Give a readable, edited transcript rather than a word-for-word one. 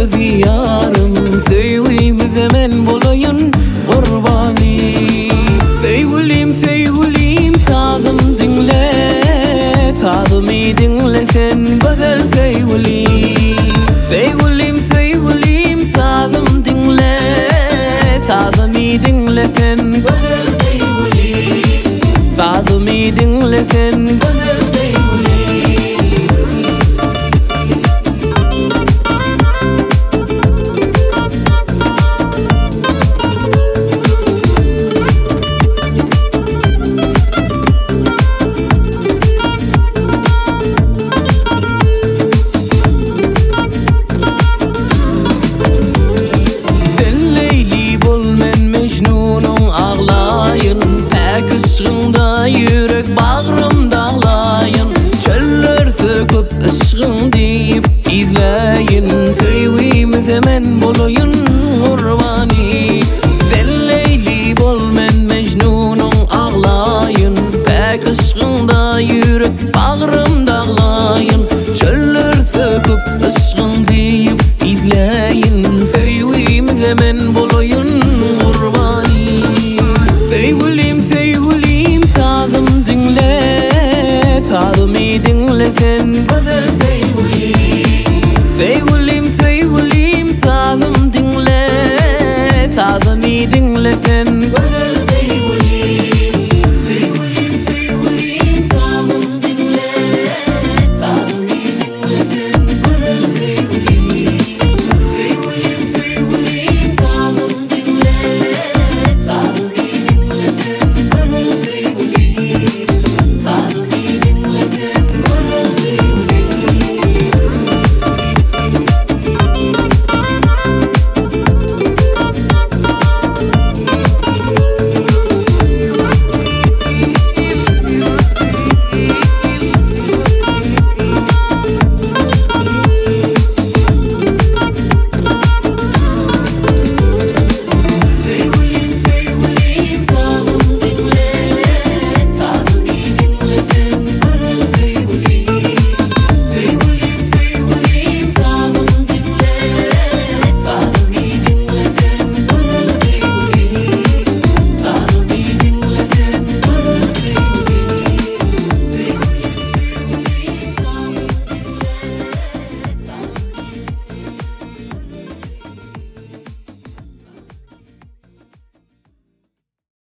diyarım. Söyleyim zaman bulayın kurbani. Söyleyim sazım dinle, sazımı dinle sen güzel söyleyim. Söyleyim sazım dinle, sazımı dinle sen güzel söyleyim. Sazımı dinle sen güzel söyleyim. Kışında yürek bağrım dağlayın. Çöller söküp ışığım deyip izleyin. Söyleyim zaman bulayın kurbani. Sen Leyli bol men Mecnun'un ağlayın. Pek ışığında yürek bağrım dağlayın. Çöller söküp ışığım deyip izleyin. Söyleyim zaman bulayın kurbani. Söyleyim sazım dinle, sazımı dinle sen güzel söyleyim. Söyleyim sazım dinle, sazımı dinle sen